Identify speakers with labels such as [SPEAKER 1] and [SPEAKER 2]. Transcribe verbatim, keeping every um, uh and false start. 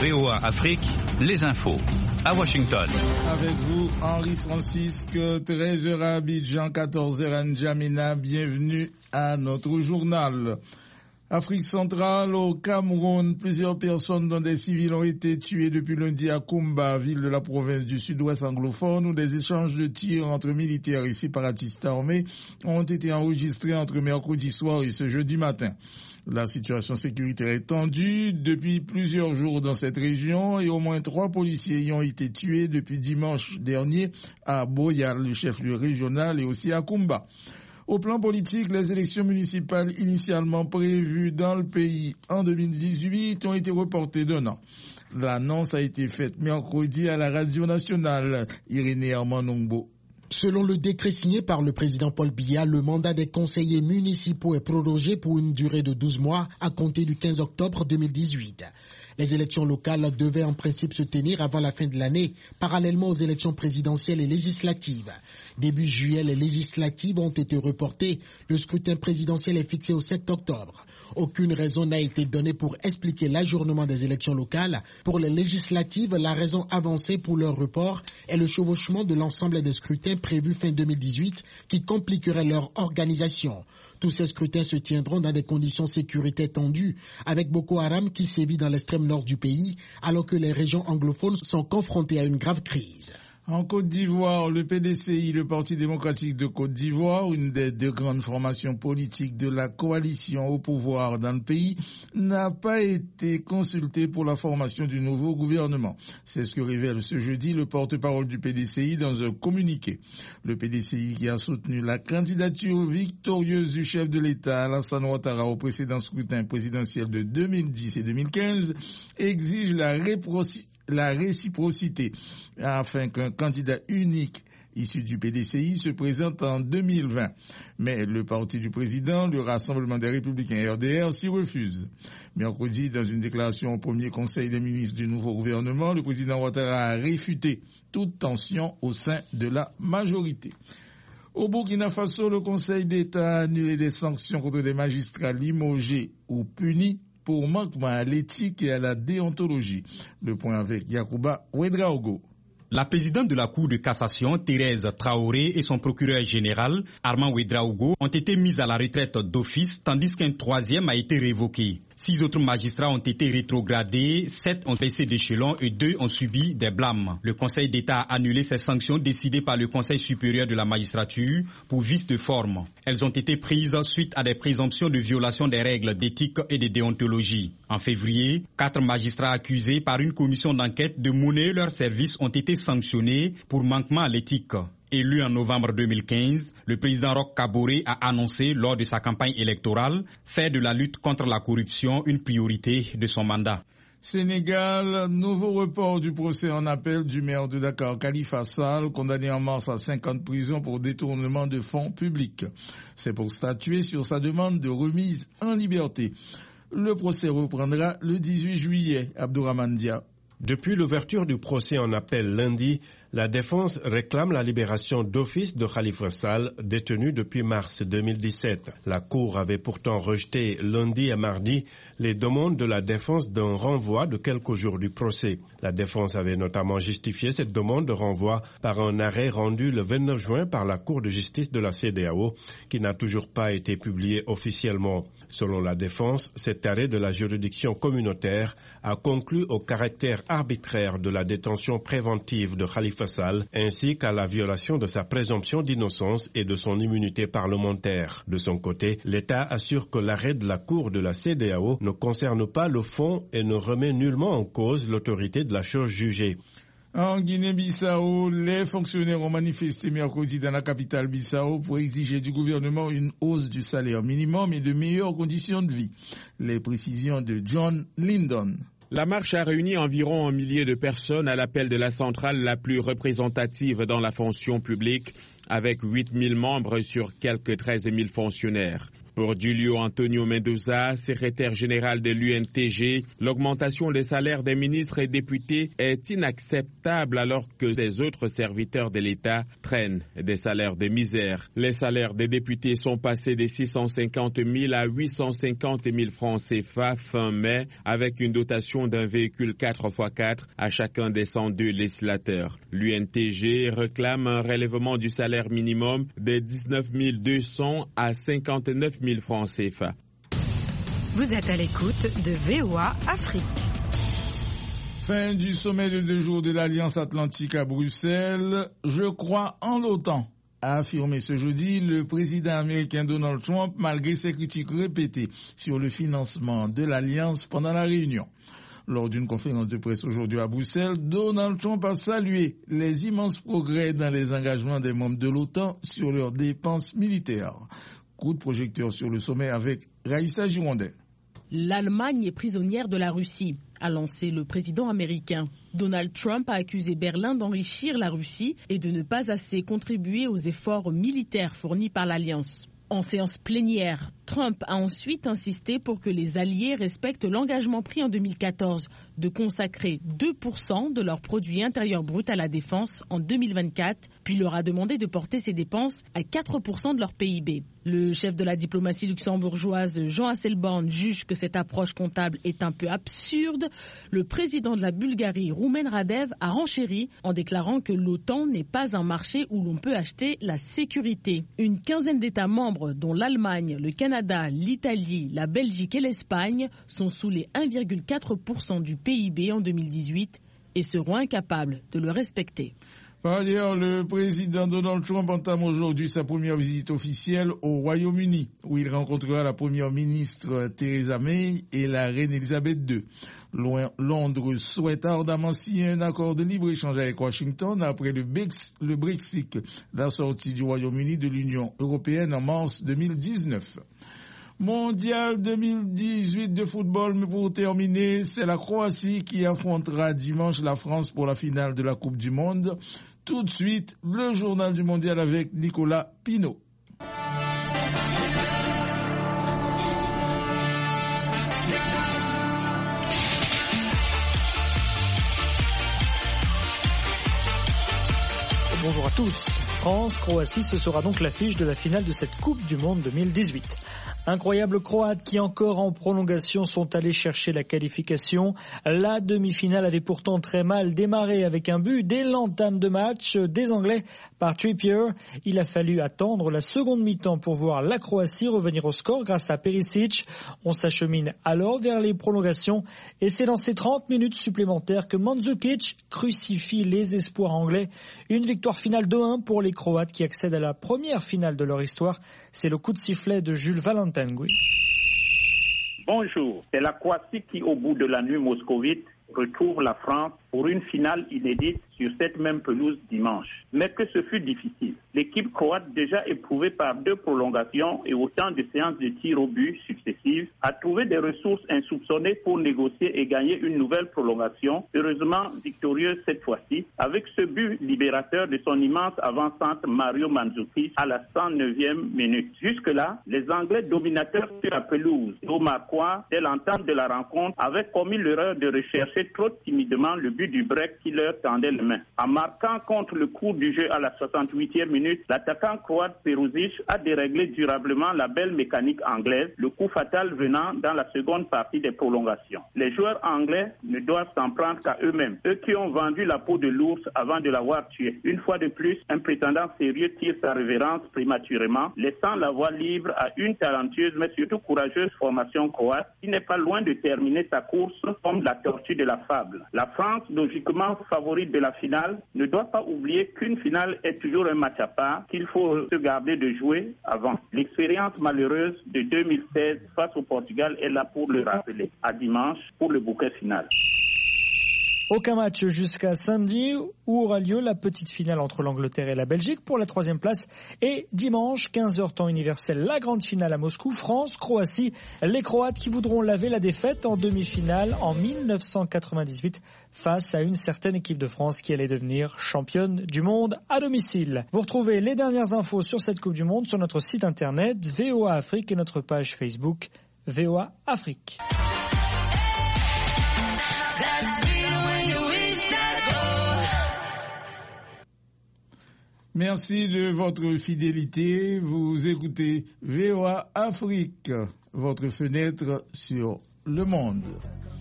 [SPEAKER 1] V O A Afrique, les infos. À Washington.
[SPEAKER 2] Avec vous, Henri Francisque, treize heures à Abidjan, quatorze heures à N'Djamena. Bienvenue à notre journal. Afrique centrale, au Cameroun, plusieurs personnes dont des civils ont été tuées depuis lundi à Koumba, ville de la province du sud-ouest anglophone, où des échanges de tirs entre militaires et séparatistes armés ont été enregistrés entre mercredi soir et ce jeudi matin. La situation sécuritaire est tendue depuis plusieurs jours dans cette région et au moins trois policiers y ont été tués depuis dimanche dernier à Boyal, le chef-lieu régional, et aussi à Koumba. Au plan politique, les élections municipales initialement prévues dans le pays en deux mille dix-huit ont été reportées d'un an. L'annonce a été faite mercredi à la radio nationale. Irénée Armand-Nongbo.
[SPEAKER 3] Selon le décret signé par le président Paul Biya, le mandat des conseillers municipaux est prorogé pour une durée de douze mois à compter du quinze octobre deux mille dix-huit. Les élections locales devaient en principe se tenir avant la fin de l'année, parallèlement aux élections présidentielles et législatives. Début juillet, les législatives ont été reportées. Le scrutin présidentiel est fixé au sept octobre. Aucune raison n'a été donnée pour expliquer l'ajournement des élections locales. Pour les législatives, la raison avancée pour leur report est le chevauchement de l'ensemble des scrutins prévus fin deux mille dix-huit qui compliquerait leur organisation. Tous ces scrutins se tiendront dans des conditions sécuritaires tendues, avec Boko Haram qui sévit dans l'extrême nord du pays, alors que les régions anglophones sont confrontées à une grave crise.
[SPEAKER 2] En Côte d'Ivoire, le P D C I, le Parti démocratique de Côte d'Ivoire, une des deux grandes formations politiques de la coalition au pouvoir dans le pays, n'a pas été consulté pour la formation du nouveau gouvernement. C'est ce que révèle ce jeudi le porte-parole du P D C I dans un communiqué. Le P D C I, qui a soutenu la candidature victorieuse du chef de l'État, Alassane Ouattara, au précédent scrutin présidentiel de deux mille dix et deux mille quinze, exige la réciprocité la réciprocité afin qu'un candidat unique issu du P D C I se présente en deux mille vingt. Mais le parti du président, le Rassemblement des Républicains R D R, s'y refuse. Mercredi, dans une déclaration au premier conseil des ministres du nouveau gouvernement, le président Ouattara a réfuté toute tension au sein de la majorité. Au Burkina Faso, le Conseil d'État a annulé des sanctions contre des magistrats limogés ou punis pour manquement à l'éthique et à la déontologie. Le point avec Yacouba Ouedraogo.
[SPEAKER 4] La présidente de la Cour de cassation, Thérèse Traoré, et son procureur général, Armand Ouedraogo, ont été mis à la retraite d'office, tandis qu'un troisième a été révoqué. Six autres magistrats ont été rétrogradés, sept ont baissé d'échelon et deux ont subi des blâmes. Le Conseil d'État a annulé ces sanctions décidées par le Conseil supérieur de la magistrature pour vice de forme. Elles ont été prises suite à des présomptions de violation des règles d'éthique et de déontologie. En février, quatre magistrats accusés par une commission d'enquête de monnayer leurs services ont été sanctionnés pour manquement à l'éthique. Élu en novembre deux mille quinze, le président Roch Kaboré a annoncé lors de sa campagne électorale faire de la lutte contre la corruption une priorité de son mandat.
[SPEAKER 2] Sénégal, nouveau report du procès en appel du maire de Dakar, Khalifa Sall, condamné en mars à cinq ans de prison pour détournement de fonds publics. C'est pour statuer sur sa demande de remise en liberté. Le procès reprendra le dix-huit juillet. Abdourahmane Dia.
[SPEAKER 5] Depuis l'ouverture du procès en appel lundi, la défense réclame la libération d'office de Khalifa Sall, détenu depuis mars deux mille dix-sept. La Cour avait pourtant rejeté lundi et mardi les demandes de la défense d'un renvoi de quelques jours du procès. La défense avait notamment justifié cette demande de renvoi par un arrêt rendu le vingt-neuf juin par la Cour de justice de la C E D E A O, qui n'a toujours pas été publié officiellement. Selon la défense, cet arrêt de la juridiction communautaire a conclu au caractère arbitraire de la détention préventive de Khalifa Sall, ainsi qu'à la violation de sa présomption d'innocence et de son immunité parlementaire. De son côté, l'État assure que l'arrêt de la Cour de la C E D E A O ne concerne pas le fond et ne remet nullement en cause l'autorité de la chose jugée.
[SPEAKER 2] En Guinée-Bissau, les fonctionnaires ont manifesté mercredi dans la capitale Bissau pour exiger du gouvernement une hausse du salaire minimum et de meilleures conditions de vie. Les précisions de John Lyndon.
[SPEAKER 6] La marche a réuni environ un millier de personnes à l'appel de la centrale la plus représentative dans la fonction publique, avec huit mille membres sur quelques treize mille fonctionnaires. Pour Julio Antonio Mendoza, secrétaire général de l'U N T G, l'augmentation des salaires des ministres et députés est inacceptable alors que les autres serviteurs de l'État traînent des salaires de misère. Les salaires des députés sont passés de six cent cinquante mille à huit cent cinquante mille francs C F A fin mai, avec une dotation d'un véhicule quatre par quatre à chacun des cent deux législateurs. L'U N T G réclame un relèvement du salaire minimum de dix-neuf mille deux cents à cinquante-neuf mille francs C F A.
[SPEAKER 7] Vous êtes à l'écoute de V O A Afrique.
[SPEAKER 2] Fin du sommet de deux jours de l'Alliance Atlantique à Bruxelles. Je crois en l'OTAN, a affirmé ce jeudi le président américain Donald Trump malgré ses critiques répétées sur le financement de l'Alliance pendant la réunion. Lors d'une conférence de presse aujourd'hui à Bruxelles, Donald Trump a salué les immenses progrès dans les engagements des membres de l'OTAN sur leurs dépenses militaires. Coup de projecteur sur le sommet avec Raïssa Girondin.
[SPEAKER 8] L'Allemagne est prisonnière de la Russie, a lancé le président américain. Donald Trump a accusé Berlin d'enrichir la Russie et de ne pas assez contribuer aux efforts militaires fournis par l'Alliance. En séance plénière, Trump a ensuite insisté pour que les alliés respectent l'engagement pris en deux mille quatorze de consacrer deux pour cent de leur produit intérieur brut à la défense en deux mille vingt-quatre, puis leur a demandé de porter ces dépenses à quatre pour cent de leur P I B. Le chef de la diplomatie luxembourgeoise, Jean Asselborn, juge que cette approche comptable est un peu absurde. Le président de la Bulgarie, Roumen Radev, a renchéri en déclarant que l'OTAN n'est pas un marché où l'on peut acheter la sécurité. Une quinzaine d'États membres, dont l'Allemagne, le Canada, l'Italie, la Belgique et l'Espagne, sont sous les un virgule quatre pour cent du P I B en deux mille dix-huit et seront incapables de le respecter.
[SPEAKER 2] Par ailleurs, le président Donald Trump entame aujourd'hui sa première visite officielle au Royaume-Uni, où il rencontrera la première ministre Theresa May et la reine Elisabeth deux. Londres souhaite ardemment signer un accord de libre-échange avec Washington après le Brexit, la sortie du Royaume-Uni de l'Union européenne en mars deux mille dix-neuf. Mondial deux mille dix-huit de football, mais pour terminer, c'est la Croatie qui affrontera dimanche la France pour la finale de la Coupe du Monde. Tout de suite, le journal du mondial avec Nicolas Pinault.
[SPEAKER 9] Bonjour à tous. France-Croatie, ce sera donc l'affiche de la finale de cette Coupe du Monde deux mille dix-huit. Incroyables Croates qui encore en prolongation sont allés chercher la qualification. La demi-finale avait pourtant très mal démarré avec un but dès l'entame de match des Anglais par Trippier. Il a fallu attendre la seconde mi-temps pour voir la Croatie revenir au score grâce à Perisic. On s'achemine alors vers les prolongations et c'est dans ces trente minutes supplémentaires que Mandzukic crucifie les espoirs anglais. Une victoire finale deux un pour les Croates qui accèdent à la première finale de leur histoire. C'est le coup de sifflet de Jules Valentin.
[SPEAKER 10] Bonjour, c'est la Croatie qui, au bout de la nuit moscovite, retrouve la France pour une finale inédite sur cette même pelouse dimanche. Mais que ce fut difficile. L'équipe croate, déjà éprouvée par deux prolongations et autant de séances de tirs au but successives, a trouvé des ressources insoupçonnées pour négocier et gagner une nouvelle prolongation, heureusement victorieuse cette fois-ci, avec ce but libérateur de son immense avant-centre Mario Mandzukic à la cent neuvième minute. Jusque-là, les Anglais dominateurs sur la pelouse, Omarquois, dès l'entame de la rencontre, avaient commis l'erreur de rechercher trop timidement le but du break qui leur tendait les mains. En marquant contre le cours du jeu à la soixante-huitième minute, l'attaquant croate Perisic a déréglé durablement la belle mécanique anglaise, le coup fatal venant dans la seconde partie des prolongations. Les joueurs anglais ne doivent s'en prendre qu'à eux-mêmes, eux qui ont vendu la peau de l'ours avant de l'avoir tué. Une fois de plus, un prétendant sérieux tire sa révérence prématurément, laissant la voie libre à une talentueuse mais surtout courageuse formation croate qui n'est pas loin de terminer sa course comme la tortue de la fable. La France, logiquement favorite de la finale, ne doit pas oublier qu'une finale est toujours un match à part qu'il faut se garder de jouer avant. L'expérience malheureuse de deux mille seize face au Portugal est là pour le rappeler. À dimanche pour le bouquet final.
[SPEAKER 9] Aucun match jusqu'à samedi où aura lieu la petite finale entre l'Angleterre et la Belgique pour la troisième place. Et dimanche, quinze heures temps universel, la grande finale à Moscou, France-Croatie. Les Croates qui voudront laver la défaite en demi-finale en mille neuf cent quatre-vingt-dix-huit face à une certaine équipe de France qui allait devenir championne du monde à domicile. Vous retrouvez les dernières infos sur cette Coupe du Monde sur notre site internet V O A Afrique et notre page Facebook V O A Afrique.
[SPEAKER 2] Merci de votre fidélité. Vous écoutez V O A Afrique, votre fenêtre sur le monde.